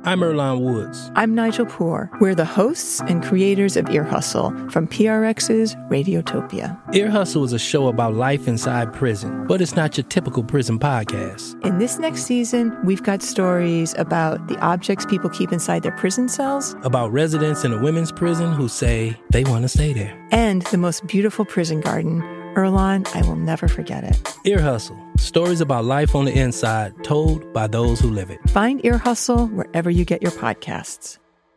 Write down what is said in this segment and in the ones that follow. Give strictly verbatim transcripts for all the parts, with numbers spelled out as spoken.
I'm Earlonne Woods. I'm Nigel Poor. We're the hosts and creators of Ear Hustle from P R X's Radiotopia. Ear Hustle is a show about life inside prison, but it's not your typical prison podcast. In this next season, we've got stories about the objects people keep inside their prison cells, about residents in a women's prison who say they want to stay there, and the most beautiful prison garden. Earlonne, I will never forget it. Ear Hustle. Stories about life on the inside, told by those who live it. Find Ear Hustle wherever you get your podcasts.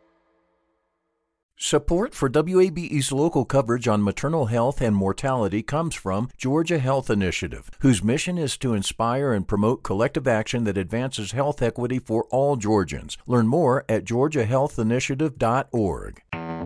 Support for W A B E's local coverage on maternal health and mortality comes from Georgia Health Initiative, whose mission is to inspire and promote collective action that advances health equity for all Georgians. Learn more at georgia health initiative dot org.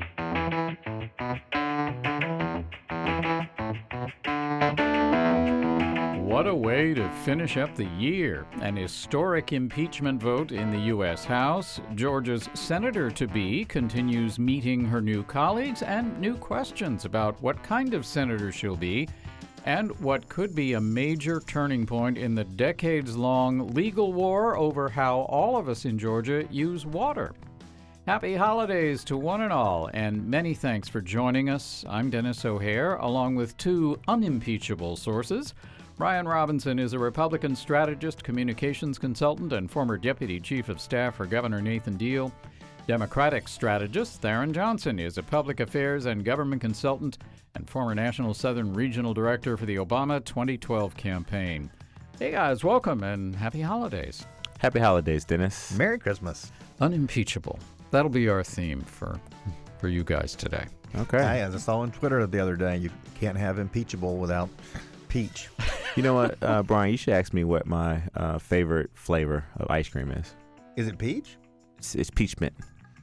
What a way to finish up the year. An historic impeachment vote in the U S House. Georgia's senator-to-be continues meeting her new colleagues and new questions about what kind of senator she'll be and what could be a major turning point in the decades-long legal war over how all of us in Georgia use water. Happy holidays to one and all, and many thanks for joining us. I'm Dennis O'Hare, along with two unimpeachable sources. Brian Robinson is a Republican strategist, communications consultant, and former Deputy Chief of Staff for Governor Nathan Deal. Democratic strategist Theron Johnson is a public affairs and government consultant and former National Southern Regional Director for the Obama twenty twelve campaign. Hey guys, welcome and happy holidays. Happy holidays, Dennis. Merry Christmas. Unimpeachable. That'll be our theme for, for you guys today. Okay. Hey, as I saw on Twitter the other day, you can't have impeachable without peach. You know what, uh, Brian, you should ask me what my uh, favorite flavor of ice cream is. Is it peach? It's, it's peach mint.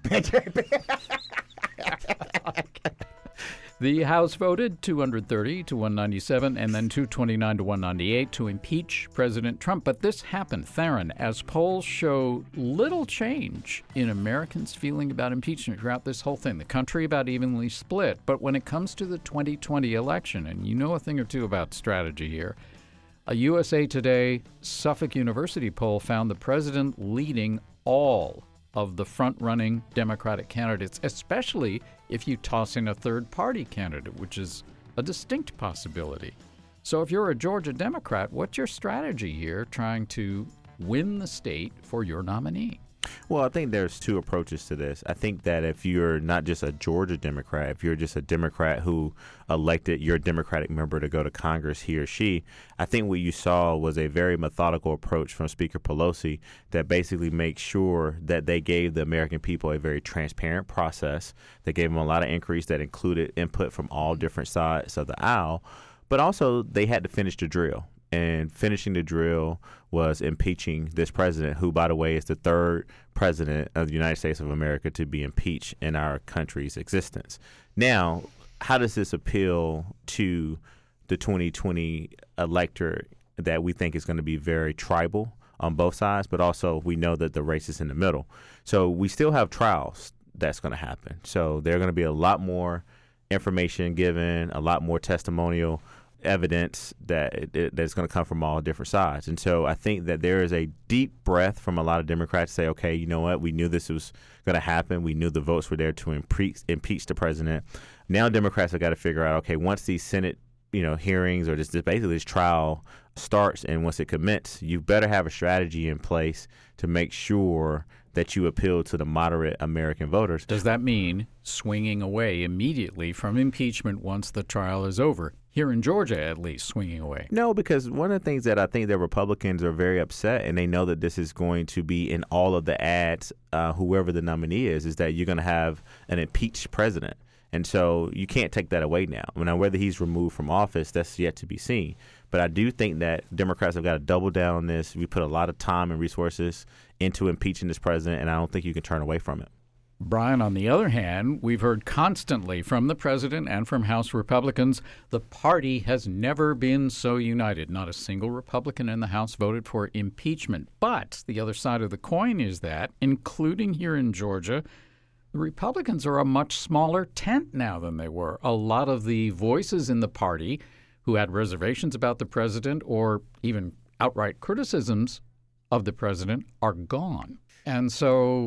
The House voted two hundred thirty to one ninety-seven and then two twenty-nine to one ninety-eight to impeach President Trump. But this happened, Theron, as polls show little change in Americans' feeling about impeachment throughout this whole thing. The country about evenly split. But when it comes to the twenty twenty election, and you know a thing or two about strategy here, a U S A Today Suffolk University poll found the president leading all of the front-running Democratic candidates, especially if you toss in a third-party candidate, which is a distinct possibility. So if you're a Georgia Democrat, what's your strategy here trying to win the state for your nominee? Well, I think there's two approaches to this. I think that if you're not just a Georgia Democrat, if you're just a Democrat who elected your Democratic member to go to Congress, he or she, I think what you saw was a very methodical approach from Speaker Pelosi that basically makes sure that they gave the American people a very transparent process. They gave them a lot of increase that included input from all different sides of the aisle, but also they had to finish the drill. And finishing the drill was impeaching this president, who, by the way, is the third president of the United States of America to be impeached in our country's existence. Now, how does this appeal to the twenty twenty electorate that we think is going to be very tribal on both sides, but also we know that the race is in the middle. So we still have trials that's going to happen. So there are going to be a lot more information given, a lot more testimonial evidence that it, that's going to come from all different sides. And so I think that there is a deep breath from a lot of Democrats to say, okay, you know what, we knew this was going to happen. We knew the votes were there to impeach, impeach the president. Now Democrats have got to figure out, okay, once these Senate you know, hearings or this, this basically this trial starts and once it commits, you better have a strategy in place to make sure that you appeal to the moderate American voters. Does that mean swinging away immediately from impeachment once the trial is over? Here in Georgia, at least, swinging away. No, because one of the things that I think that Republicans are very upset, and they know that this is going to be in all of the ads, uh, whoever the nominee is, is that you're going to have an impeached president. And so you can't take that away now. Now, whether he's removed from office, that's yet to be seen. But I do think that Democrats have got to double down on this. We put a lot of time and resources into impeaching this president, and I don't think you can turn away from it. Brian, on the other hand, we've heard constantly from the president and from House Republicans, the party has never been so united. Not a single Republican in the House voted for impeachment. But the other side of the coin is that, including here in Georgia, the Republicans are a much smaller tent now than they were. A lot of the voices in the party who had reservations about the president or even outright criticisms of the president are gone. And so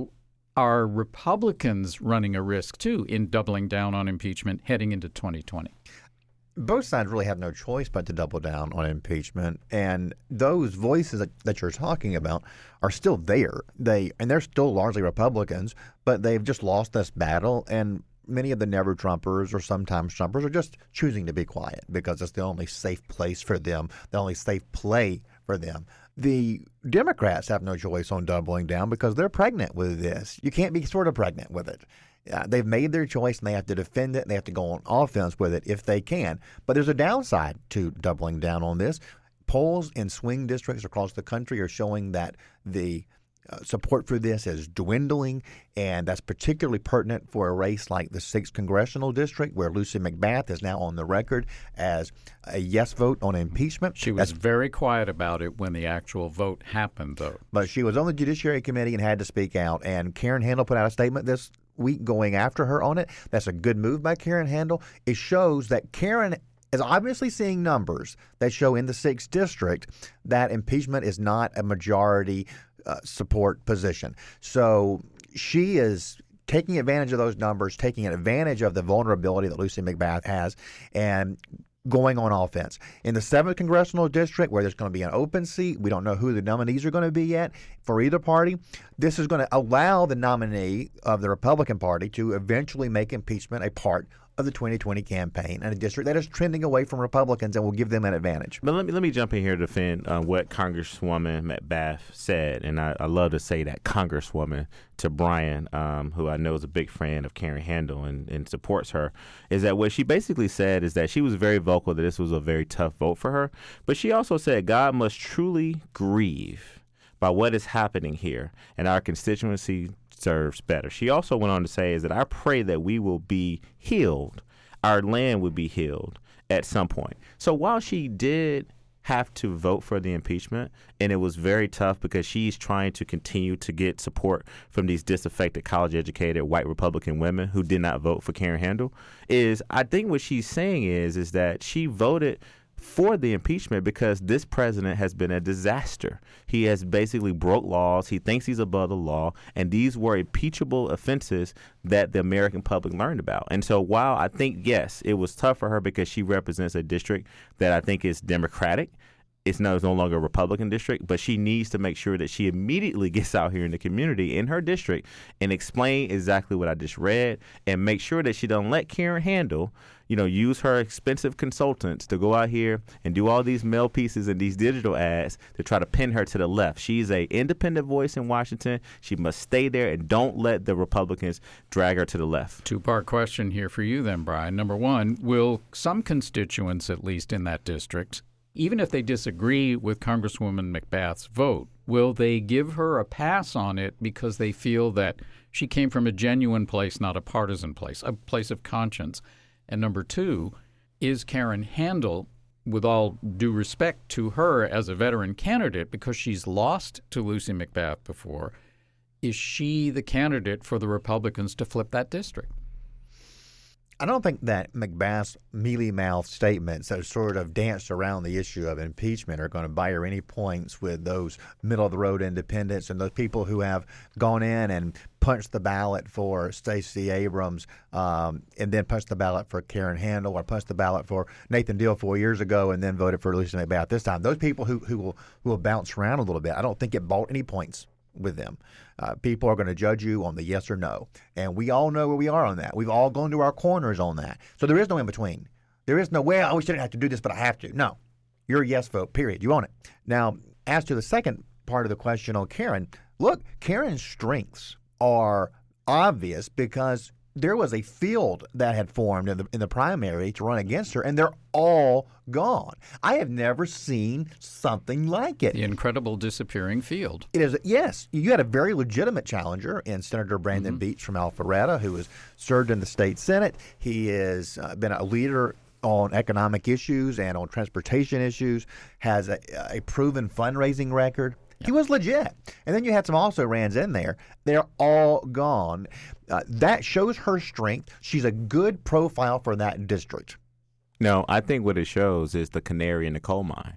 Are Republicans running a risk, too, in doubling down on impeachment heading into twenty twenty? Both sides really have no choice but to double down on impeachment. And those voices that, that you're talking about are still there. They and they're still largely Republicans, but they've just lost this battle. And many of the never Trumpers or sometimes Trumpers are just choosing to be quiet because it's the only safe place for them, the only safe play for them. The Democrats have no choice on doubling down because they're pregnant with this. You can't be sort of pregnant with it. Uh, they've made their choice and they have to defend it. And they have to go on offense with it if they can. But there's a downside to doubling down on this. Polls in swing districts across the country are showing that the uh, support for this is dwindling, and that's particularly pertinent for a race like the sixth Congressional District, where Lucy McBath is now on the record as a yes vote on impeachment. She was that's, very quiet about it when the actual vote happened, though. But she was on the Judiciary Committee and had to speak out, and Karen Handel put out a statement this week going after her on it. That's a good move by Karen Handel. It shows that Karen is obviously seeing numbers that show in the sixth District that impeachment is not a majority uh, support position. So she is taking advantage of those numbers, taking advantage of the vulnerability that Lucy McBath has, and going on offense. In the seventh Congressional District, where there's going to be an open seat, we don't know who the nominees are going to be yet for either party. This is going to allow the nominee of the Republican Party to eventually make impeachment a part of the twenty twenty campaign in a district that is trending away from Republicans and will give them an advantage. But let me let me jump in here to defend uh, what Congresswoman McBath said, and I, I love to say that Congresswoman to Brian, um, who I know is a big fan of Karen Handel and, and supports her, is that what she basically said is that she was very vocal that this was a very tough vote for her, but she also said God must truly grieve by what is happening here, and our constituency serves better. She also went on to say is that I pray that we will be healed, our land will be healed at some point. So while she did have to vote for the impeachment, and it was very tough because she's trying to continue to get support from these disaffected, college-educated white Republican women who did not vote for Karen Handel, is I think what she's saying is is that she voted for the impeachment because this president has been a disaster. He has basically broke laws. He thinks he's above the law. And these were impeachable offenses that the American public learned about. And so while I think, yes, it was tough for her because she represents a district that I think is Democratic, it's no, it's no longer a Republican district, but she needs to make sure that she immediately gets out here in the community in her district and explain exactly what I just read and make sure that she don't let Karen Handel, you know, use her expensive consultants to go out here and do all these mail pieces and these digital ads to try to pin her to the left. She's a independent voice in Washington. She must stay there and don't let the Republicans drag her to the left. Two-part question here for you then, Brian. Number one, will some constituents, at least in that district, even if they disagree with Congresswoman McBath's vote, will they give her a pass on it because they feel that she came from a genuine place, not a partisan place, a place of conscience? And number two, is Karen Handel, with all due respect to her as a veteran candidate, because she's lost to Lucy McBath before, is she the candidate for the Republicans to flip that district? I don't think that McBath's mealy-mouthed statements that sort of danced around the issue of impeachment are going to buy her any points with those middle-of-the-road independents and those people who have gone in and punched the ballot for Stacey Abrams um, and then punched the ballot for Karen Handel or punched the ballot for Nathan Deal four years ago and then voted for Lucy McBath this time. Those people who, who, will, who will bounce around a little bit, I don't think it bought any points with them. Uh, people are going to judge you on the yes or no. And we all know where we are on that. We've all gone to our corners on that. So there is no in between. There is no, well, we shouldn't have to do this, but I have to. No. You're a yes vote, period. You own it. Now, as to the second part of the question on Karen, look, Karen's strengths are obvious because there was a field that had formed in the in the primary to run against her, and they're all gone. I have never seen something like it. The incredible disappearing field. It is, yes. You had a very legitimate challenger in Senator Brandon mm-hmm. Beach from Alpharetta, who has served in the state Senate. He has uh, been a leader on economic issues and on transportation issues, has a, a proven fundraising record. He was legit. And then you had some also-rans in there. They're all gone. Uh, that shows her strength. She's a good profile for that district. No, I think what it shows is the canary in the coal mine.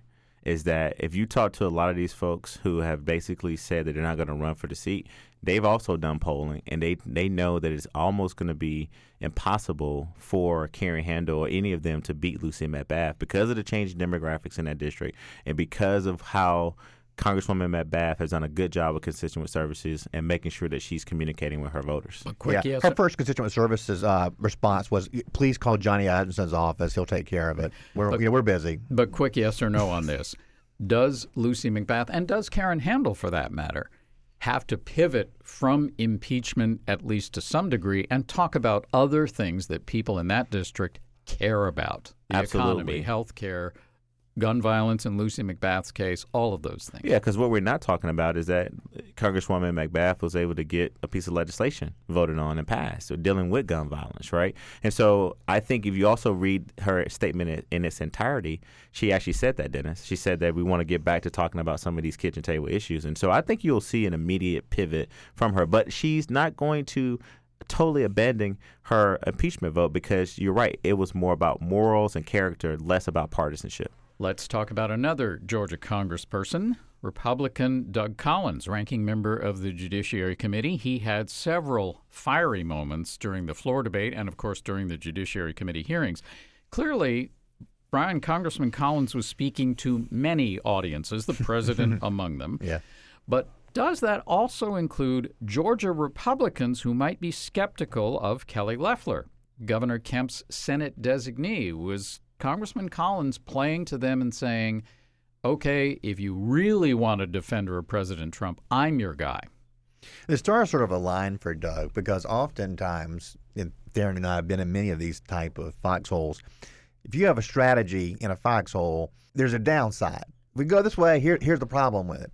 is that if you talk to a lot of these folks who have basically said that they're not going to run for the seat, they've also done polling, and they they know that it's almost going to be impossible for Karen Handel or any of them to beat Lucy McBath because of the changing demographics in that district and because of how Congresswoman McBath has done a good job of constituent services and making sure that she's communicating with her voters. A quick yeah. yes. Her first constituent services uh, response was, "Please call Johnny Isaksen's office. He'll take care of it. We're But- you know, we're busy." But quick yes or no on this. Does Lucy McBath, and does Karen Handel for that matter, have to pivot from impeachment, at least to some degree, and talk about other things that people in that district care about? The Absolutely. economy, health care, gun violence in Lucy McBath's case, all of those things. Yeah, because what we're not talking about is that Congresswoman McBath was able to get a piece of legislation voted on and passed, so dealing with gun violence, right? And so I think if you also read her statement in, in its entirety, she actually said that, Dennis. She said that we want to get back to talking about some of these kitchen table issues. And so I think you'll see an immediate pivot from her. But she's not going to totally abandon her impeachment vote because you're right. It was more about morals and character, less about partisanship. Let's talk about another Georgia congressperson, Republican Doug Collins, ranking member of the Judiciary Committee. He had several fiery moments during the floor debate and, of course, during the Judiciary Committee hearings. Clearly, Brian, Congressman Collins was speaking to many audiences, the president among them. Yeah. But does that also include Georgia Republicans who might be skeptical of Kelly Loeffler, Governor Kemp's Senate designee? Was Congressman Collins playing to them and saying, okay, if you really want to defend President Trump, I'm your guy? The stars sort of align for Doug because oftentimes, and Darren and I have been in many of these type of foxholes, if you have a strategy in a foxhole, there's a downside. If we go this way, here, here's the problem with it.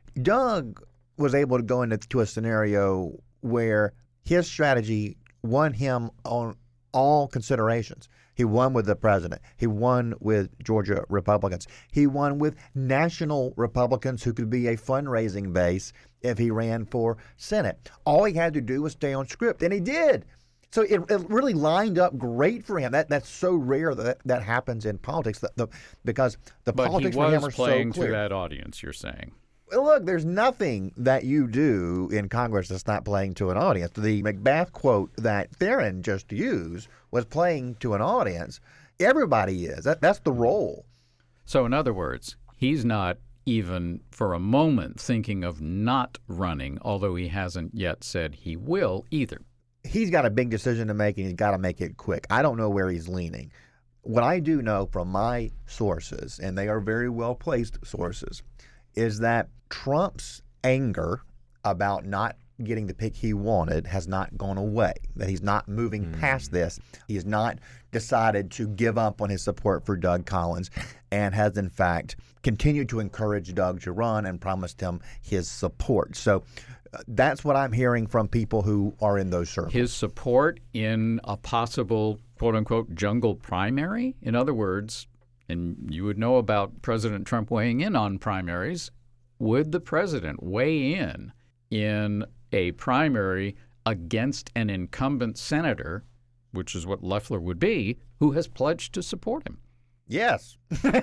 Doug was able to go into to a scenario where his strategy won him on all considerations. He won with the president. He won with Georgia Republicans. He won with national Republicans who could be a fundraising base if he ran for Senate. All he had to do was stay on script, and he did. So it, it really lined up great for him. That That's so rare that that happens in politics the, the, because the but politics he for him was are so playing clear. to that audience, you're saying. Well, look, there's nothing that you do in Congress that's not playing to an audience. The McBath quote that Theron just used was playing to an audience. Everybody is. That, that's the role. So in other words, he's not even for a moment thinking of not running, although he hasn't yet said he will either. He's got a big decision to make, and he's got to make it quick. I don't know where he's leaning. What I do know from my sources, and they are very well-placed sources, is that Trump's anger about not getting the pick he wanted has not gone away, that he's not moving mm. past this. He has not decided to give up on his support for Doug Collins and has, in fact, continued to encourage Doug to run and promised him his support. So uh, that's what I'm hearing from people who are in those circles. His support in a possible, quote-unquote, jungle primary? In other words, and you would know about President Trump weighing in on primaries, would the president weigh in in a primary against an incumbent senator, which is what Loeffler would be, who has pledged to support him? Yes.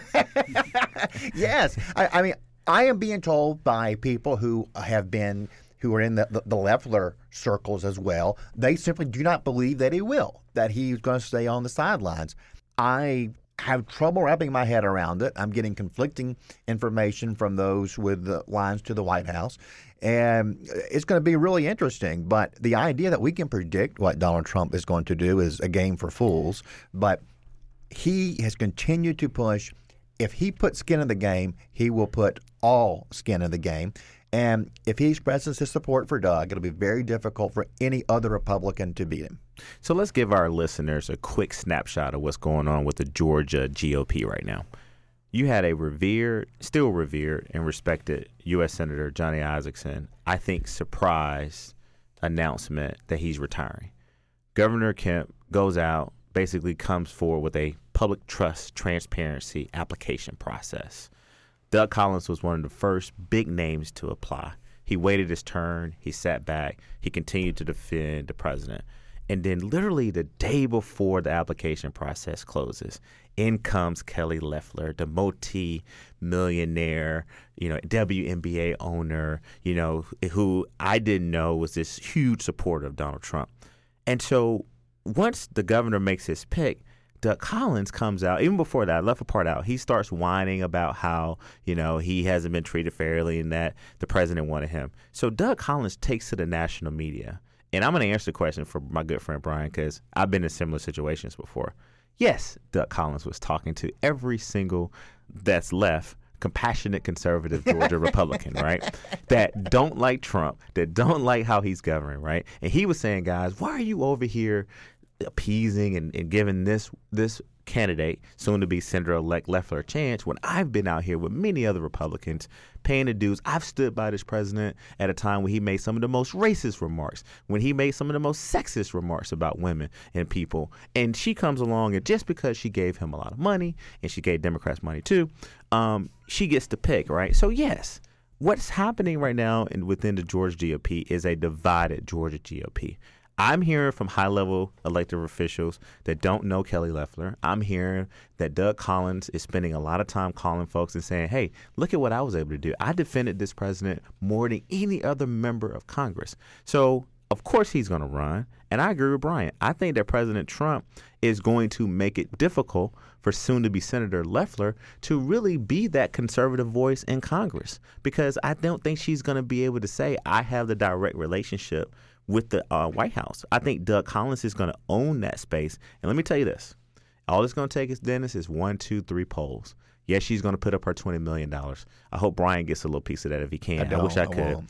Yes. I, I mean, I am being told by people who have been, who are in the, the, the Loeffler circles as well, they simply do not believe that he will, that he's going to stay on the sidelines. I have trouble wrapping my head around it. I'm getting conflicting information from those with the lines to the White House. And it's going to be really interesting. But the idea that we can predict what Donald Trump is going to do is a game for fools. But he has continued to push. If he puts skin in the game, he will put all skin in the game. And if he expresses his support for Doug, it'll be very difficult for any other Republican to beat him. So let's give our listeners a quick snapshot of what's going on with the Georgia G O P right now. You had a revered, still revered and respected U S Senator Johnny Isakson, I think, surprise announcement that he's retiring. Governor Kemp goes out, basically comes forward with a public trust transparency application process. Doug Collins was one of the first big names to apply. He waited his turn. He sat back. He continued to defend the president. And then literally the day before the application process closes, in comes Kelly Loeffler, the multi-millionaire, you know, W N B A owner, you know, who I didn't know was this huge supporter of Donald Trump. And so once the governor makes his pick, Doug Collins comes out. Even before that, I left a part out. He starts whining about how, you know, he hasn't been treated fairly and that the president wanted him. So Doug Collins takes to the national media. And I'm going to answer the question for my good friend Brian, because I've been in similar situations before. Yes, Doug Collins was talking to every single that's left compassionate conservative Georgia Republican, right? That don't like Trump, that don't like how he's governing, right? And he was saying, guys, why are you over here appeasing and, and giving this this candidate, soon to be Senator-elect Loeffler, a chance when I've been out here with many other Republicans paying the dues. I've stood by this president at a time when he made some of the most racist remarks, when he made some of the most sexist remarks about women and people. And she comes along, and just because she gave him a lot of money, and she gave Democrats money too, um, she gets to pick, right? So yes, what's happening right now in, within the Georgia G O P is a divided Georgia G O P. I'm hearing from high-level elected officials that don't know Kelly Loeffler. I'm hearing that Doug Collins is spending a lot of time calling folks and saying, hey, look at what I was able to do. I defended this president more than any other member of Congress. So, of course, he's going to run. And I agree with Brian. I think that President Trump is going to make it difficult for soon-to-be Senator Loeffler to really be that conservative voice in Congress, because I don't think she's going to be able to say, I have the direct relationship with the uh, White House. I think Doug Collins is going to own that space. And let me tell you this. All it's going to take is, Dennis, is one, two, three polls. Yes, she's going to put up her twenty million dollars. I hope Brian gets a little piece of that if he can. I, I wish I, I could.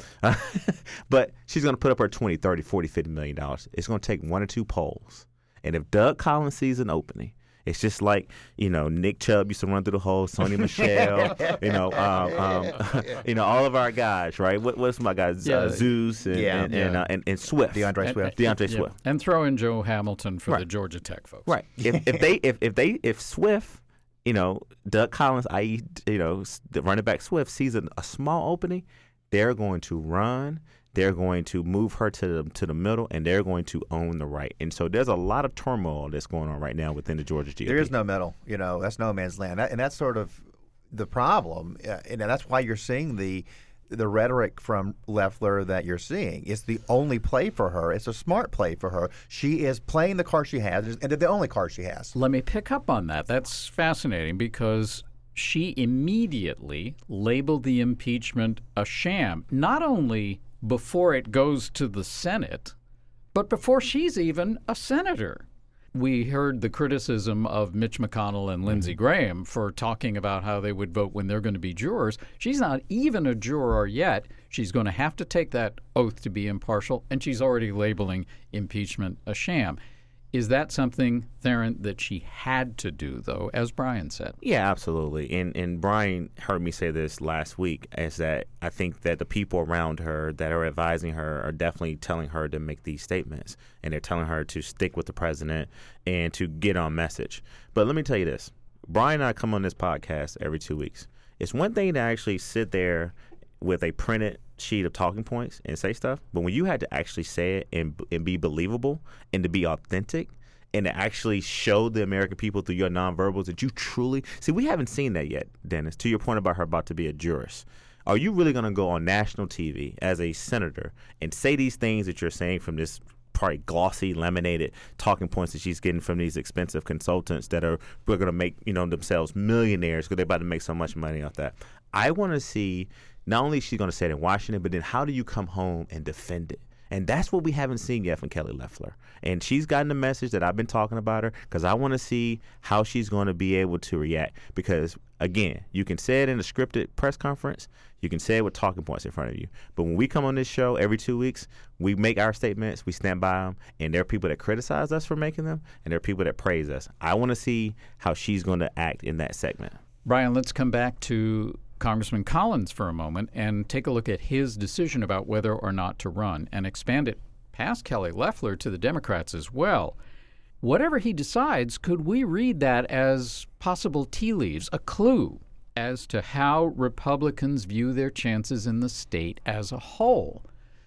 But she's going to put up her twenty, thirty, forty, fifty million dollars. It's going to take one or two polls. And if Doug Collins sees an opening, it's just like, you know, Nick Chubb used to run through the hole, Sonny Michelle, you know, um, um, you know, all of our guys, right? What, what's my guys? Yeah. Uh, Zeus and Yeah. and, and, uh, and and Swift, DeAndre And- Swift. DeAndre Yeah. Swift, And throw in Joe Hamilton for Right. the Georgia Tech folks. right? If if they if if they if Swift, you know, Doug Collins, that is, you know, s- the running back Swift sees a, a small opening, they're going to run. They're going to move her to the to the middle, and they're going to own the right. And so there's a lot of turmoil that's going on right now within the Georgia G O P. There is no middle, you know. That's no man's land, that, and that's sort of the problem. Uh, and that's why you're seeing the the rhetoric from Loeffler that you're seeing. It's the only play for her. It's a smart play for her. She is playing the card she has, and the only card she has. Let me pick up on that. That's fascinating because she immediately labeled the impeachment a sham, not only before it goes to the Senate, but before she's even a senator. We heard the criticism of Mitch McConnell and Lindsey Graham for talking about how they would vote when they're going to be jurors. She's not even a juror yet. She's going to have to take that oath to be impartial, and she's already labeling impeachment a sham. Is that something, Theron, that she had to do, though, as Brian said? Yeah, absolutely. And and Brian heard me say this last week, is that I think that the people around her that are advising her are definitely telling her to make these statements. And they're telling her to stick with the president and to get on message. But let me tell you this. Brian and I come on this podcast every two weeks. It's one thing to actually sit there with a printed sheet of talking points and say stuff, but when you had to actually say it and, and be believable and to be authentic and to actually show the American people through your nonverbals that you truly see, we haven't seen that yet, Dennis. To your point about her about to be a jurist, are you really going to go on national T V as a senator and say these things that you're saying from this probably glossy, laminated talking points that she's getting from these expensive consultants that are going to make, you know, themselves millionaires because they're about to make so much money off that? I want to see. Not only is she going to say it in Washington, but then how do you come home and defend it? And that's what we haven't seen yet from Kelly Loeffler. And she's gotten the message that I've been talking about her because I want to see how she's going to be able to react. Because, again, you can say it in a scripted press conference. You can say it with talking points in front of you. But when we come on this show every two weeks, we make our statements, we stand by them, and there are people that criticize us for making them, and there are people that praise us. I want to see how she's going to act in that segment. Brian, let's come back to Congressman Collins for a moment and take a look at his decision about whether or not to run and expand it past Kelly Loeffler to the Democrats as well. Whatever he decides, could we read that as possible tea leaves, a clue as to how Republicans view their chances in the state as a whole?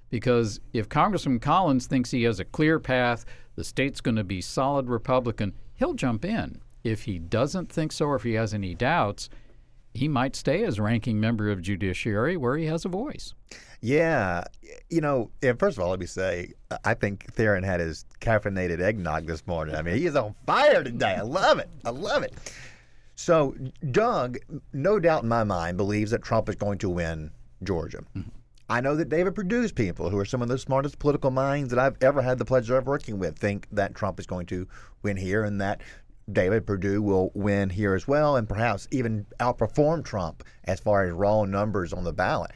Because if Congressman Collins thinks he has a clear path, the state's going to be solid Republican, he'll jump in. If he doesn't think so, or if he has any doubts, he might stay as ranking member of Judiciary where he has a voice. Yeah. You know, and first of all, let me say, I think Theron had his caffeinated eggnog this morning. I mean, he is on fire today. I love it. I love it. So Doug, no doubt in my mind, believes that Trump is going to win Georgia. Mm-hmm. I know that David Perdue's people, who are some of the smartest political minds that I've ever had the pleasure of working with, think that Trump is going to win here and that David Perdue will win here as well and perhaps even outperform Trump as far as raw numbers on the ballot.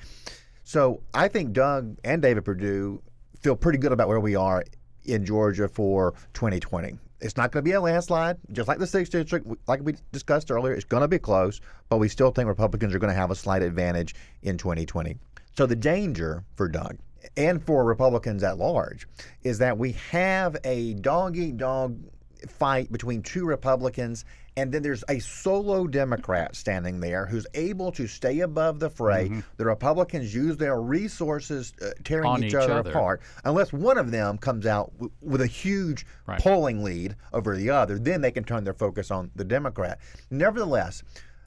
So I think Doug and David Perdue feel pretty good about where we are in Georgia for twenty twenty. It's not going to be a landslide, just like the sixth district, like we discussed earlier. It's going to be close, but we still think Republicans are going to have a slight advantage in twenty twenty. So the danger for Doug and for Republicans at large is that we have a dog-eat-dog fight between two Republicans, and then there's a solo Democrat standing there who's able to stay above the fray. Mm-hmm. The Republicans use their resources uh, tearing On each, each other, other apart. Unless one of them comes out w- with a huge right. polling lead over the other, then they can turn their focus on the Democrat. Nevertheless,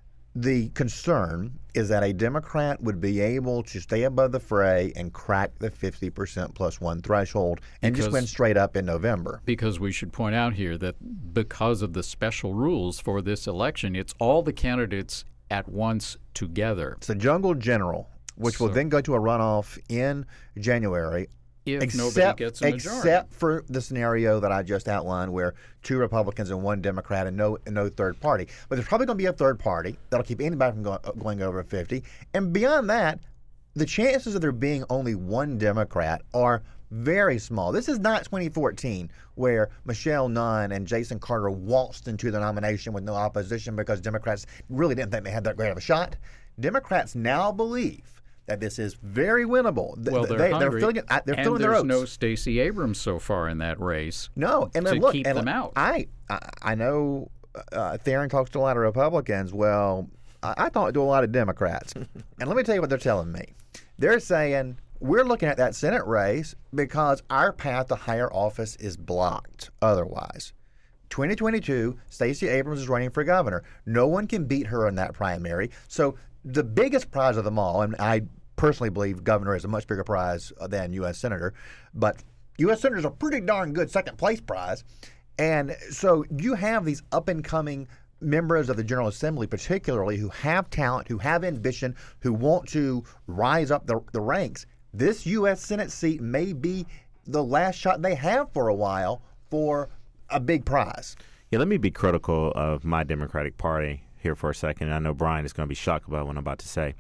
the concern is that a Democrat would be able to stay above the fray and crack the fifty percent plus one threshold and because, just win straight up in November. Because we should point out here that because of the special rules for this election, it's all the candidates at once together. It's a jungle general, which so, will then go to a runoff in January. If except, nobody gets a majority. Except for the scenario that I just outlined where two Republicans and one Democrat and no and no third party. But there's probably going to be a third party that'll keep anybody from going, going over fifty. And beyond that, the chances of there being only one Democrat are very small. This is not twenty fourteen where Michelle Nunn and Jason Carter waltzed into the nomination with no opposition because Democrats really didn't think they had that great of a shot. Democrats now believe that this is very winnable. Well, they're they, hungry, they're filling it. They're and filling their there's oats. no Stacey Abrams so far in that race. No, and to then look, keep and them out. I, I, I know uh, Theron talks to a lot of Republicans. Well, I, I talk to a lot of Democrats, and let me tell you what they're telling me. They're saying we're looking at that Senate race because our path to higher office is blocked. Otherwise, twenty twenty-two, Stacey Abrams is running for governor. No one can beat her in that primary. So the biggest prize of them all, and I personally believe governor is a much bigger prize than U S senator, but U S senator is a pretty darn good second place prize. And so you have these up and coming members of the General Assembly, particularly who have talent, who have ambition, who want to rise up the, the ranks. This U S Senate seat may be the last shot they have for a while for a big prize. Yeah, let me be critical of my Democratic Party here for a second. I know Brian is going to be shocked about what I'm about to say.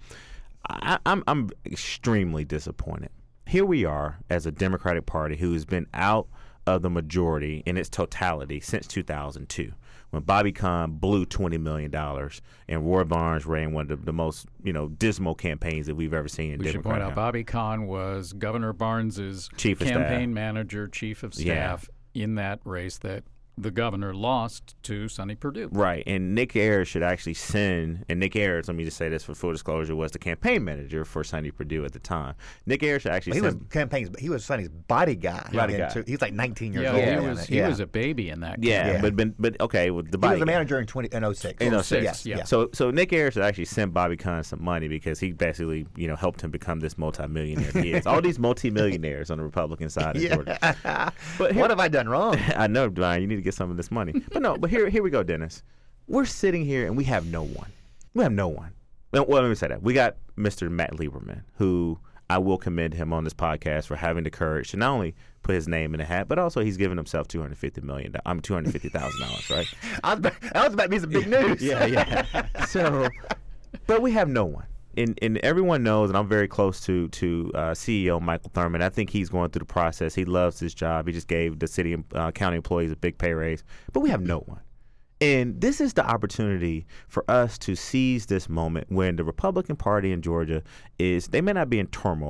I, I'm, I'm extremely disappointed. Here we are as a Democratic Party who has been out of the majority in its totality since two thousand two, when Bobby Kahn blew twenty million dollars and Roy Barnes ran one of the, the most, you know, dismal campaigns that we've ever seen in we Democratic. We should point out Bobby Kahn was Governor Barnes's chief of campaign staff. manager, chief of staff yeah. in that race that the governor lost to Sonny Perdue. Right, and Nick Ayers should actually send, and Nick Ayers, let me just say this for full disclosure, was the campaign manager for Sonny Perdue at the time. Nick Ayers should actually well, he send. was campaigns, but he was Sonny's body guy. Body guy. He was like nineteen years yeah, old. Yeah, he was, was, he yeah. was a baby in that. Yeah, yeah. but, but but okay, with the he body was a guy. manager in twenty in oh six. In oh six, yes, yeah. yeah. So so Nick Ayers should actually send Bobby Kahn some money because he basically, you know, helped him become this multimillionaire he is. All these multimillionaires on the Republican side of yeah. Georgia. But here, what have I done wrong? I know, Brian, you need to get some of this money. But no, but here here we go, Dennis. We're sitting here and we have no one. We have no one. Well, let me say that. We got Mister Matt Lieberman, who I will commend him on this podcast for having the courage to not only put his name in the hat, but also he's given himself two hundred fifty million dollars. I'm two hundred fifty thousand dollars, right? I was about, that was about to be some big news. Yeah, yeah. So, but we have no one. And, and everyone knows, and I'm very close to to uh, C E O Michael Thurman. I think he's going through the process. He loves his job. He just gave the city and uh, county employees a big pay raise. But we have no one. And this is the opportunity for us to seize this moment when the Republican Party in Georgia is, they may not be in turmoil,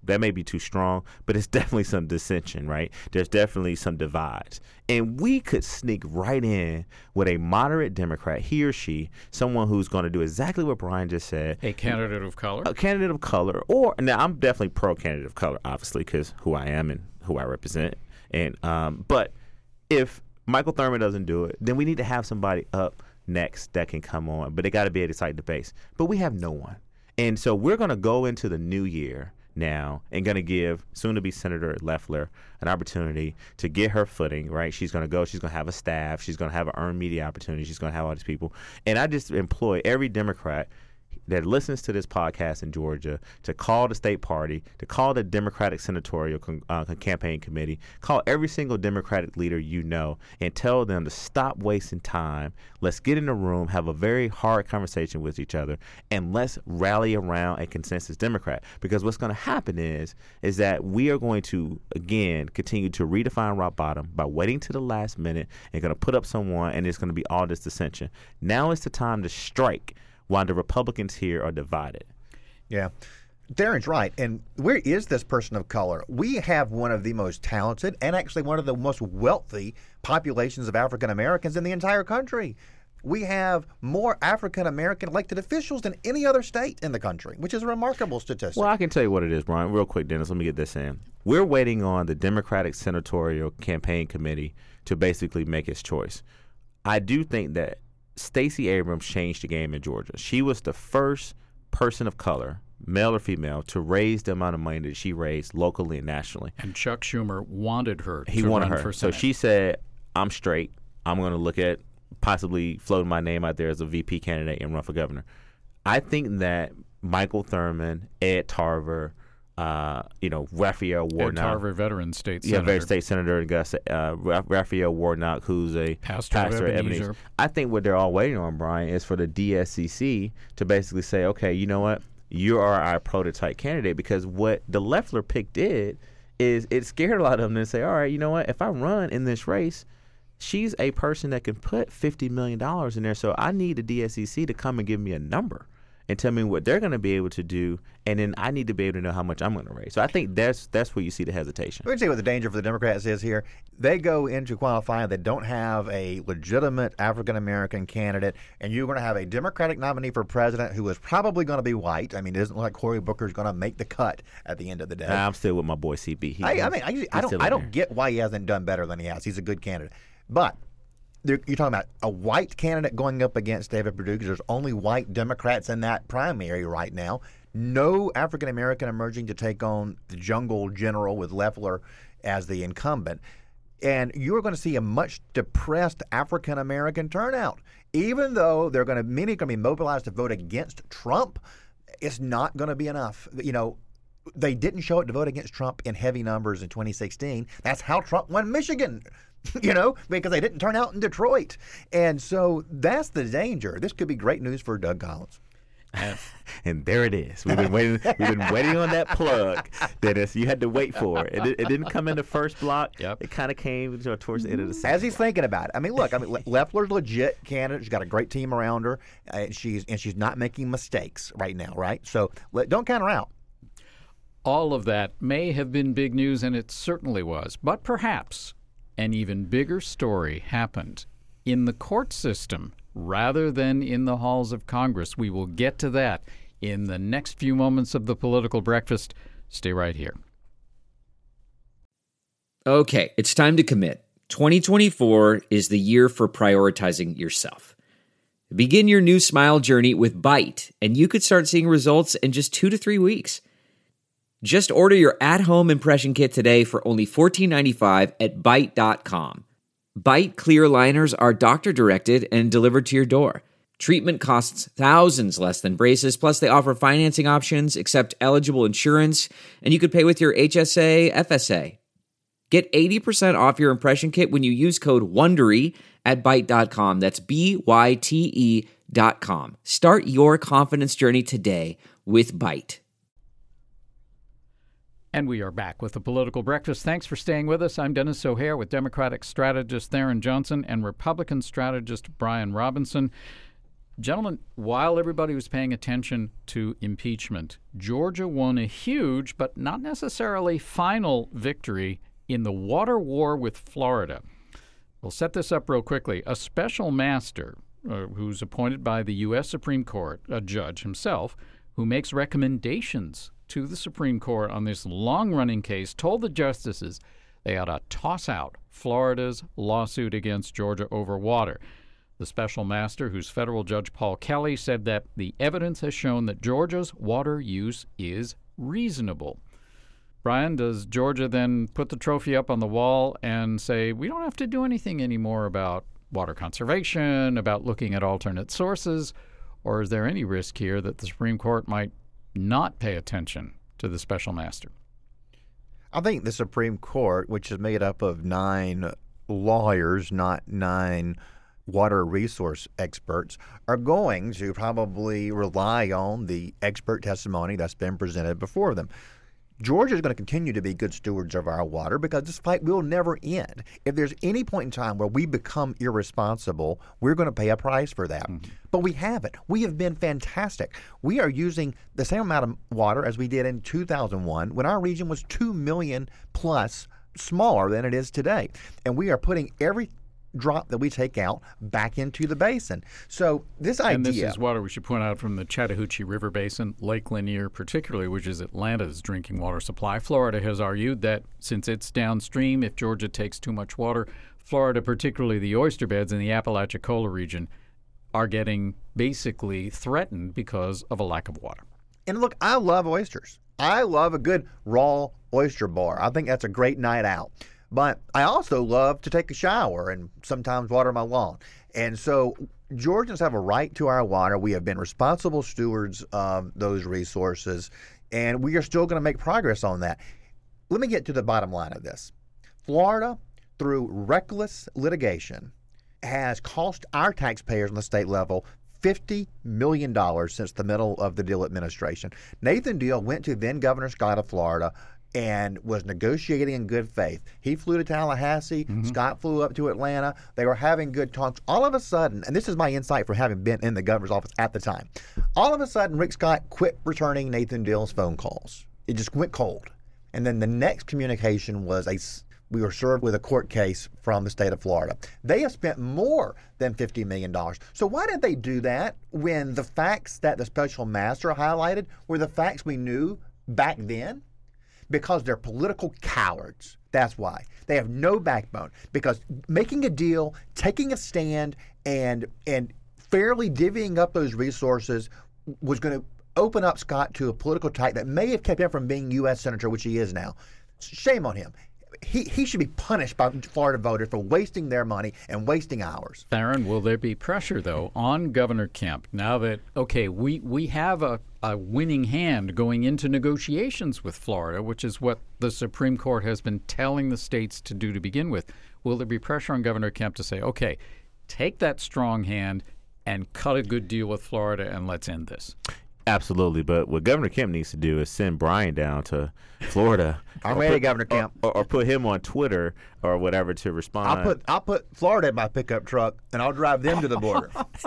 that may be too strong, but it's definitely some dissension, right? There's definitely some divides. And we could sneak right in with a moderate Democrat, he or she, someone who's going to do exactly what Brian just said. A candidate of color. A candidate of color. Or, now I'm definitely pro-candidate of color, obviously, because who I am and who I represent. And um, But if Michael Thurmond doesn't do it, then we need to have somebody up next that can come on. But they got to be able to excite the base. But we have no one. And so we're going to go into the new year now and going to give soon-to-be Senator Loeffler an opportunity to get her footing, right? She's going to go. She's going to have a staff. She's going to have an earned media opportunity. She's going to have all these people. And I just employ every Democrat that listens to this podcast in Georgia to call the state party, to call the Democratic Senatorial uh, Campaign Committee, call every single Democratic leader you know, and tell them to stop wasting time. Let's get in the room, have a very hard conversation with each other, and let's rally around a consensus Democrat. Because what's going to happen is, is that we are going to, again, continue to redefine rock bottom by waiting to the last minute and going to put up someone, and it's going to be all this dissension. Now is the time to strike while the Republicans here are divided. Yeah. Darren's right. And where is this person of color? We have one of the most talented and actually one of the most wealthy populations of African Americans in the entire country. We have more African American elected officials than any other state in the country, which is a remarkable statistic. Well, I can tell you what it is, Brian. Real quick, Dennis, let me get this in. We're waiting on the Democratic Senatorial Campaign Committee to basically make its choice. I do think that Stacey Abrams changed the game in Georgia. She was the first person of color, male or female, to raise the amount of money that she raised locally and nationally. And Chuck Schumer wanted her he to wanted run her. for So Senate. she said, I'm straight. I'm going to look at possibly floating my name out there as a V P candidate and run for governor. I think that Michael Thurmond, Ed Tarver, Uh, you know, Raphael Warnock. Ed Tarver, veteran state yeah, senator. very state senator, and Gus, uh, Raphael Warnock, who's a Pastor, pastor of at Ebenezer. Ebenezer. I think what they're all waiting on, Brian, is for the D S C C to basically say, okay, you know what, you are our prototype candidate, because what the Loeffler pick did is it scared a lot of them to say, all right, you know what, if I run in this race, she's a person that can put fifty million dollars in there, so I need the D S C C to come and give me a number and tell me what they're going to be able to do, and then I need to be able to know how much I'm going to raise. So I think that's that's where you see the hesitation. Let me tell you what the danger for the Democrats is here. They go into qualifying, they don't have a legitimate African-American candidate, and you're going to have a Democratic nominee for president who is probably going to be white. I mean, it doesn't look like Cory Booker is going to make the cut at the end of the day. I'm still with my boy C B. He, I, I mean, I, I don't, I don't get why he hasn't done better than he has. He's a good candidate. But you're talking about a white candidate going up against David Perdue, because there's only white Democrats in that primary right now. No African-American emerging to take on the jungle general with Loeffler as the incumbent. And you're going to see a much depressed African-American turnout. Even though they're going to, many are going to be mobilized to vote against Trump, it's not going to be enough. You know, they didn't show it to vote against Trump in heavy numbers in twenty sixteen. That's how Trump won Michigan. You know, because they didn't turn out in Detroit. And so that's the danger. This could be great news for Doug Collins. And, and there it is. We've been waiting. We've been waiting on that plug, Dennis. You had to wait for it. It, it didn't come in the first block. Yep. It kind of came towards the end of the second. As he's block. thinking about it. I mean, look. I mean, Loeffler's legit candidate. She's got a great team around her. Uh, she's and she's not making mistakes right now. Right. So let, don't count her out. All of that may have been big news, and it certainly was. But perhaps an even bigger story happened in the court system rather than in the halls of Congress. We will get to that in the next few moments of the Political Breakfast. Stay right here. Okay, it's time to commit. twenty twenty-four is the year for prioritizing yourself. Begin your new smile journey with Byte, and you could start seeing results in just two to three weeks. Just order your at-home impression kit today for only fourteen ninety-five at Byte dot com. Byte clear liners are doctor-directed and delivered to your door. Treatment costs thousands less than braces, plus they offer financing options, accept eligible insurance, and you could pay with your H S A, F S A. Get eighty percent off your impression kit when you use code WONDERY at Byte dot com. That's B Y T E dot com. Start your confidence journey today with Byte. And we are back with the Political Breakfast. Thanks for staying with us. I'm Dennis O'Hare with Democratic strategist Theron Johnson and Republican strategist Brian Robinson. Gentlemen, while everybody was paying attention to impeachment, Georgia won a huge but not necessarily final victory in the water war with Florida. We'll set this up real quickly. A special master uh, who's appointed by the U S Supreme Court, a judge himself, who makes recommendations to the Supreme Court on this long-running case, told the justices they ought to toss out Florida's lawsuit against Georgia over water. The special master, who's federal judge Paul Kelly, said that the evidence has shown that Georgia's water use is reasonable. Brian, does Georgia then put the trophy up on the wall and say, we don't have to do anything anymore about water conservation, about looking at alternate sources? Or is there any risk here that the Supreme Court might not pay attention to the special master? I think the Supreme Court, which is made up of nine lawyers, not nine water resource experts, are going to probably rely on the expert testimony that's been presented before them. Georgia is going to continue to be good stewards of our water because this fight will never end. If there's any point in time where we become irresponsible, we're going to pay a price for that. Mm-hmm. But we haven't. We have been fantastic. We are using the same amount of water as we did in two thousand one when our region was two million plus smaller than it is today. And we are putting every drop that we take out back into the basin. So this idea... And this is water, we should point out, from the Chattahoochee River Basin, Lake Lanier particularly, which is Atlanta's drinking water supply. Florida has argued that since it's downstream, if Georgia takes too much water, Florida, particularly the oyster beds in the Apalachicola region, are getting basically threatened because of a lack of water. And look, I love oysters. I love a good raw oyster bar. I think that's a great night out. But I also love to take a shower and sometimes water my lawn. And so Georgians have a right to our water. We have been responsible stewards of those resources, and we are still going to make progress on that. Let me get to the bottom line of this. Florida, through reckless litigation, has cost our taxpayers on the state level fifty million dollars since the middle of the Deal administration. Nathan Deal went to then Governor Scott of Florida and was negotiating in good faith. He flew to Tallahassee. Mm-hmm. Scott flew up to Atlanta. They were having good talks. All of a sudden, and this is my insight from having been in the governor's office at the time, all of a sudden Rick Scott quit returning Nathan Deal's phone calls. It just went cold. And then the next communication was a, we were served with a court case from the state of Florida. They have spent more than fifty million dollars. So why did they do that when the facts that the special master highlighted were the facts we knew back then? Because they're political cowards. That's why. They have no backbone. Because making a deal, taking a stand, and and fairly divvying up those resources was going to open up Scott to a political type that may have kept him from being U S Senator, which he is now. Shame on him. He he should be punished by Florida voters for wasting their money and wasting ours. Theron, will there be pressure, though, on Governor Kemp now that, okay, we, we have a, a winning hand going into negotiations with Florida, which is what the Supreme Court has been telling the states to do to begin with. Will there be pressure on Governor Kemp to say, okay, take that strong hand and cut a good deal with Florida and let's end this? Absolutely, but what Governor Kemp needs to do is send Brian down to Florida. I'm ready, Governor Kemp. Or, or put him on Twitter or whatever to respond. I'll put I'll put Florida in my pickup truck, and I'll drive them to the border.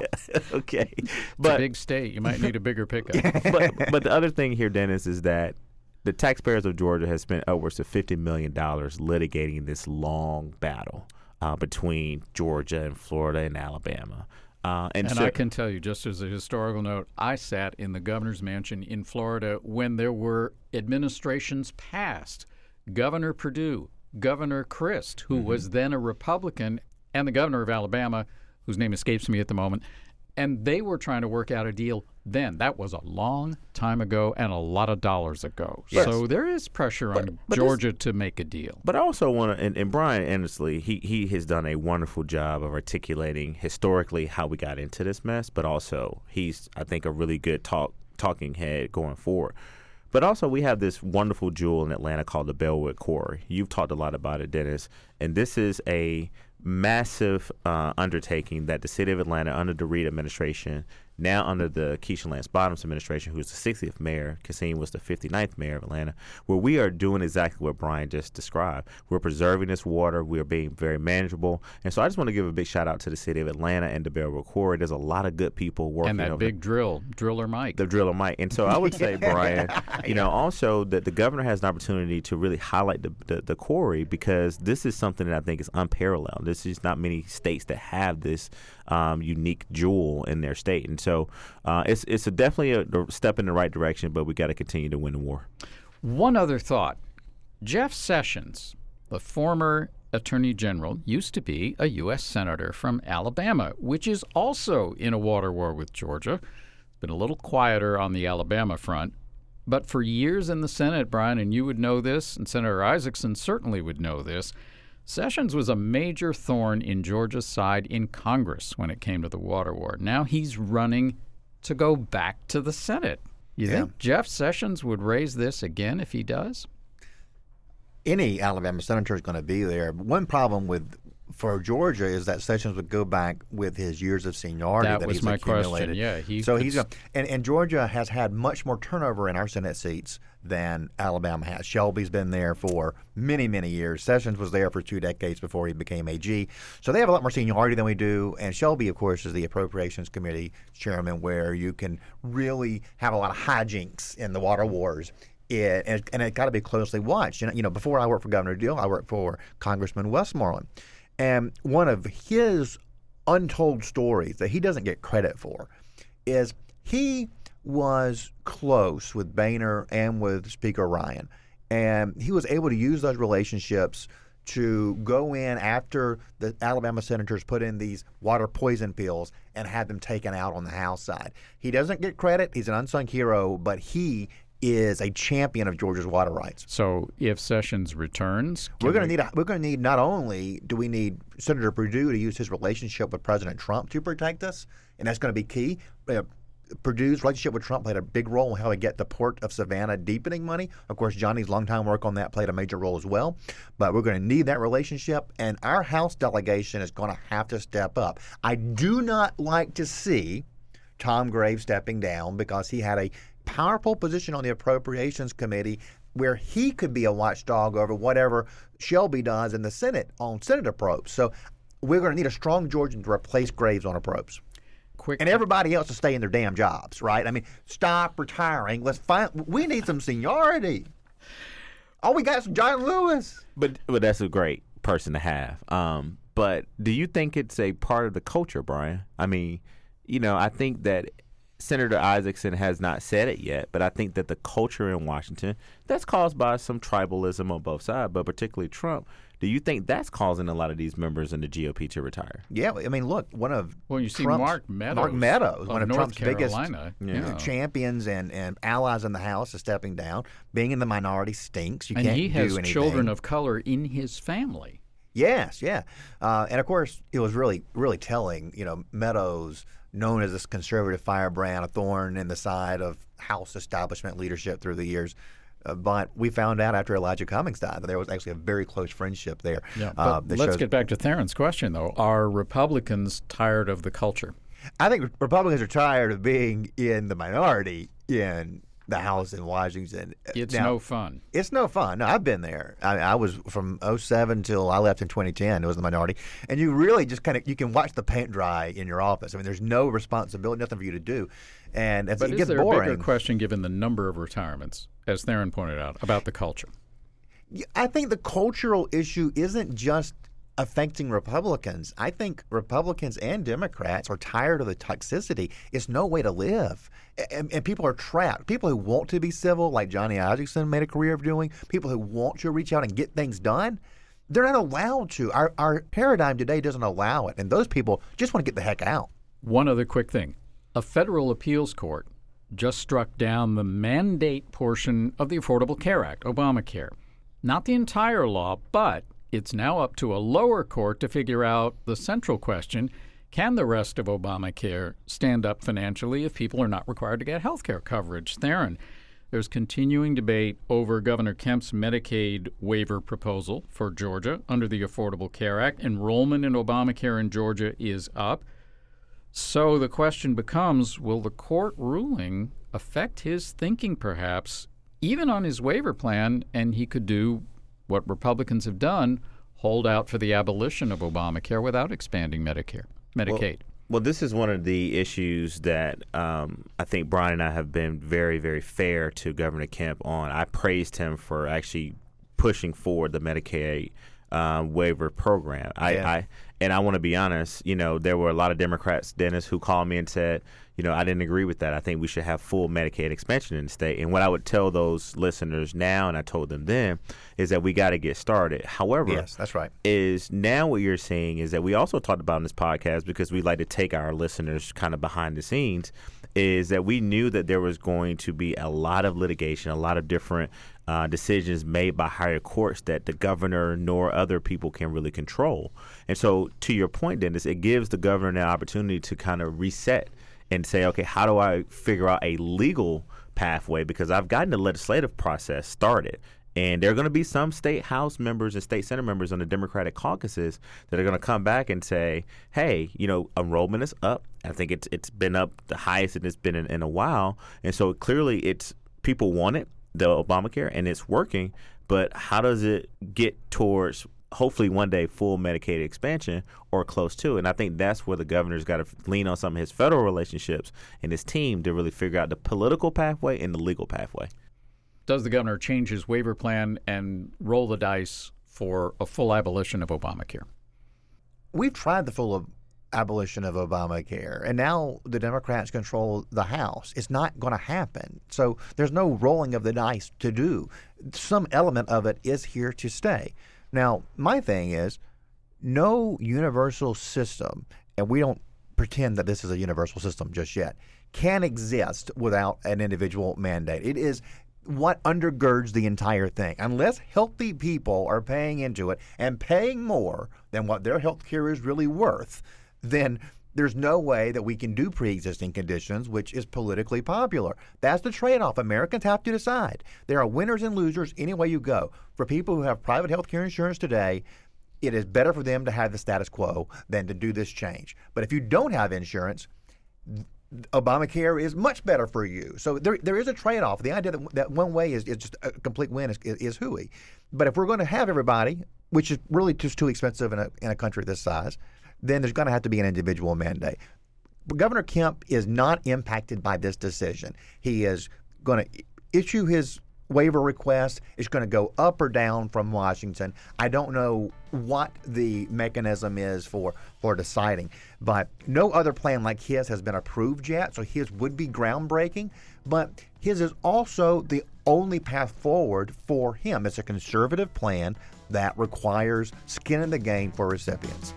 Okay. It's but, a big state. You might need a bigger pickup. but, but the other thing here, Dennis, is that the taxpayers of Georgia have spent upwards of fifty million dollars litigating this long battle uh, between Georgia and Florida and Alabama. Uh, and and so, I can tell you, just as a historical note, I sat in the governor's mansion in Florida when there were administrations past. Governor Perdue, Governor Christ, who mm-hmm. was then a Republican, and the governor of Alabama, whose name escapes me at the moment, and they were trying to work out a deal then. That was a long time ago and a lot of dollars ago. Yes. So there is pressure but, on but Georgia this, to make a deal. But I also want to, and, and Brian, honestly, he, he has done a wonderful job of articulating historically how we got into this mess, but also he's, I think, a really good talk talking head going forward. But also we have this wonderful jewel in Atlanta called the Bellwood Quarry. You've talked a lot about it, Dennis, and this is a massive uh, undertaking that the city of Atlanta under the Reid administration Now, under the Keisha Lance Bottoms administration, who's the sixtieth mayor, Kasim was the fifty-ninth mayor of Atlanta, where we are doing exactly what Brian just described. We're preserving this water. We're being very manageable. And so I just want to give a big shout out to the city of Atlanta and the Belleville Quarry. There's a lot of good people working And that over big drill, Driller Mike. The Driller Mike. And so I would say, Brian, you know, also that the governor has an opportunity to really highlight the, the, the quarry, because this is something that I think is unparalleled. This is not many states that have this um, unique jewel in their state. And so uh, it's it's a definitely a step in the right direction, but we got to continue to win the war. One other thought. Jeff Sessions, the former Attorney General, used to be a U S Senator from Alabama, which is also in a water war with Georgia. It's been a little quieter on the Alabama front. But for years in the Senate, Brian, and you would know this, and Senator Isaacson certainly would know this, Sessions was a major thorn in Georgia's side in Congress when it came to the water war. Now he's running to go back to the Senate. You Yeah. think Jeff Sessions would raise this again if he does? Any Alabama senator is going to be there. One problem with for Georgia is that Sessions would go back with his years of seniority That that, was he's my accumulated. question. Yeah, he so could he's s- and, and Georgia has had much more turnover in our Senate seats than Alabama has. Shelby's been there for many, many years. Sessions was there for two decades before he became A G. So they have a lot more seniority than we do. And Shelby, of course, is the Appropriations Committee chairman, where you can really have a lot of hijinks in the water wars. It, and, and it got to be closely watched. You know, you know, before I worked for Governor Deal, I worked for Congressman Westmoreland. And one of his untold stories that he doesn't get credit for is he was close with Boehner and with Speaker Ryan. And he was able to use those relationships to go in after the Alabama senators put in these water poison pills and had them taken out on the House side. He doesn't get credit. He's an unsung hero, but he is a champion of Georgia's water rights. So if Sessions returns, We're going we- to need. A, we're going to need. Not only do we need Senator Perdue to use his relationship with President Trump to protect us, and that's going to be key. Uh, Perdue's relationship with Trump played a big role in how we get the Port of Savannah deepening money. Of course, Johnny's longtime work on that played a major role as well. But we're going to need that relationship, and our House delegation is going to have to step up. I do not like to see Tom Graves stepping down, because he had a powerful position on the Appropriations Committee where he could be a watchdog over whatever Shelby does in the Senate on Senator probes. So we're going to need a strong Georgian to replace Graves on a probes. quick And everybody else to stay in their damn jobs, right? I mean, stop retiring. Let's find. We need some seniority. Oh, we got some John Lewis. But but that's a great person to have. Um, but do you think it's a part of the culture, Brian? I mean, you know, I think that Senator Isaacson has not said it yet, but I think that the culture in Washington, that's caused by some tribalism on both sides, but particularly Trump. Do you think that's causing a lot of these members in the G O P to retire? Yeah, I mean, look, one of Well, you see Trump's, Mark Meadows, Mark Meadows, of one of North Trump's Carolina. biggest Yeah. champions and, and allies in the House, is stepping down. Being in the minority stinks. You And can't he has do anything. children of color in his family. Yes, yeah. Uh, and of course, it was really, really telling. You know, Meadows, known as this conservative firebrand, a thorn in the side of House establishment leadership through the years. Uh, but we found out after Elijah Cummings died that there was actually a very close friendship there. Yeah, uh, but that let's shows- get back to Theron's question, though. Are Republicans tired of the culture? I think Republicans are tired of being in the minority in the House in Washington. It's Now, no fun. It's no fun. No, I've been there. I, I was from oh seven till I left in twenty ten. It was the minority, and you really just kind of you can watch the paint dry in your office. I mean, there's no responsibility, nothing for you to do, and it's, But it is gets there a boring. bigger question, given the number of retirements, as Theron pointed out, about the culture? I think the cultural issue isn't just affecting Republicans. I think Republicans and Democrats are tired of the toxicity. It's no way to live. And, and people are trapped. People who want to be civil, like Johnny Isaacson made a career of doing, people who want to reach out and get things done, they're not allowed to. Our, our paradigm today doesn't allow it. And those people just want to get the heck out. One other quick thing. A federal appeals court just struck down the mandate portion of the Affordable Care Act, Obamacare. Not the entire law, but it's now up to a lower court to figure out the central question: can the rest of Obamacare stand up financially if people are not required to get health care coverage? Theron, there's continuing debate over Governor Kemp's Medicaid waiver proposal for Georgia under the Affordable Care Act. Enrollment in Obamacare in Georgia is up. So the question becomes, will the court ruling affect his thinking perhaps, even on his waiver plan, and he could do what Republicans have done, hold out for the abolition of Obamacare without expanding Medicare, Medicaid? Well, well this is one of the issues that um, I think Brian and I have been very, very fair to Governor Kemp on. I praised him for actually pushing forward the Medicaid uh, waiver program. I, yeah. I and I want to be honest, you know, there were a lot of Democrats, Dennis, who called me and said, you know, I didn't agree with that. I think we should have full Medicaid expansion in the state. And what I would tell those listeners now, and I told them then, is that we got to get started. However, yes, that's right. Is now what you're saying is that we also talked about in this podcast, because we like to take our listeners kind of behind the scenes, is that we knew that there was going to be a lot of litigation, a lot of different uh, decisions made by higher courts that the governor nor other people can really control. And so to your point, Dennis, it gives the governor an opportunity to kind of reset and say, okay, how do I figure out a legal pathway? Because I've gotten the legislative process started. And there are going to be some state House members and state Senate members on the Democratic caucuses that are going to come back and say, hey, you know, enrollment is up. I think it's it's been up the highest it's been in, in a while. And so clearly it's people want it, the Obamacare, and it's working. But how does it get towards hopefully one day full Medicaid expansion or close to? And I think that's where the governor's got to lean on some of his federal relationships and his team to really figure out the political pathway and the legal pathway. Does the governor change his waiver plan and roll the dice for a full abolition of Obamacare? We've tried the full abolition of Obamacare, and now the Democrats control the House. It's not going to happen. So there's no rolling of the dice to do. Some element of it is here to stay. Now, my thing is, no universal system, and we don't pretend that this is a universal system just yet, can exist without an individual mandate. It is what undergirds the entire thing. Unless healthy people are paying into it and paying more than what their health care is really worth, then there's no way that we can do pre-existing conditions, which is politically popular. That's the trade-off. Americans have to decide. There are winners and losers any way you go. For people who have private health care insurance today, it is better for them to have the status quo than to do this change. But if you don't have insurance, Obamacare is much better for you. So there there is a trade-off. The idea that, that one way is, is just a complete win is, is, is hooey. But if we're going to have everybody, which is really just too expensive in a, in a country this size, then there's going to have to be an individual mandate. But Governor Kemp is not impacted by this decision. He is going to issue his waiver request. It's going to go up or down from Washington. I don't know what the mechanism is for, for deciding, but no other plan like his has been approved yet, so his would be groundbreaking, but his is also the only path forward for him. It's a conservative plan that requires skin in the game for recipients.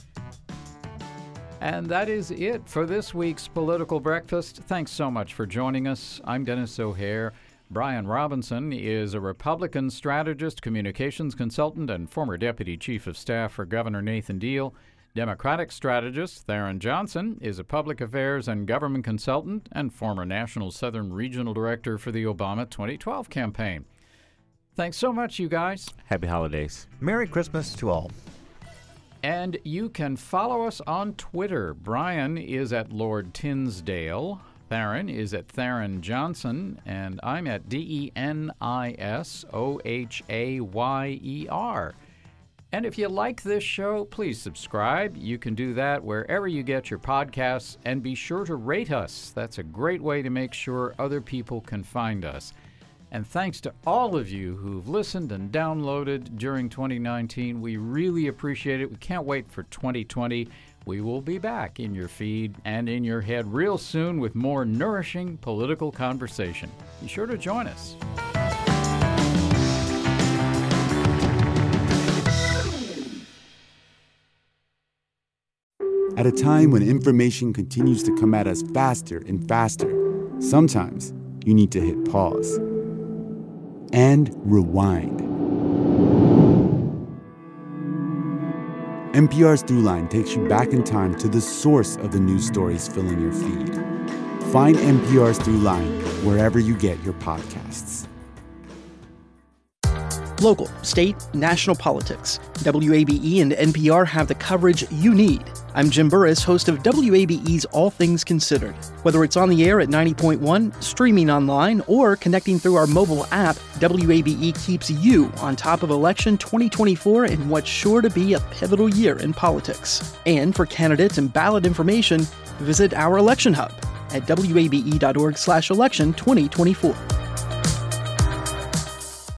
And that is it for this week's Political Breakfast. Thanks so much for joining us. I'm Dennis O'Hare. Brian Robinson is a Republican strategist, communications consultant, and former deputy chief of staff for Governor Nathan Deal. Democratic strategist Theron Johnson is a public affairs and government consultant and former National Southern Regional Director for the Obama twenty twelve campaign. Thanks so much, you guys. Happy holidays. Merry Christmas to all. And you can follow us on Twitter. Brian is at Lord Tinsdale. Theron is at Theron Johnson, and I'm at D E N I S O H A Y E R. And if you like this show, please subscribe. You can do that wherever you get your podcasts, and be sure to rate us. That's a great way to make sure other people can find us. And thanks to all of you who've listened and downloaded during twenty nineteen. We really appreciate it. We can't wait for twenty twenty. We will be back in your feed and in your head real soon with more nourishing political conversation. Be sure to join us. At a time when information continues to come at us faster and faster, sometimes you need to hit pause and rewind. N P R's Throughline takes you back in time to the source of the news stories filling your feed. Find N P R's Throughline wherever you get your podcasts. Local, state, national politics. W A B E and N P R have the coverage you need. I'm Jim Burris, host of W A B E's All Things Considered. Whether it's on the air at ninety point one, streaming online, or connecting through our mobile app, W A B E keeps you on top of election twenty twenty-four in what's sure to be a pivotal year in politics. And for candidates and ballot information, visit our election hub at W A B E dot org slash election twenty twenty-four.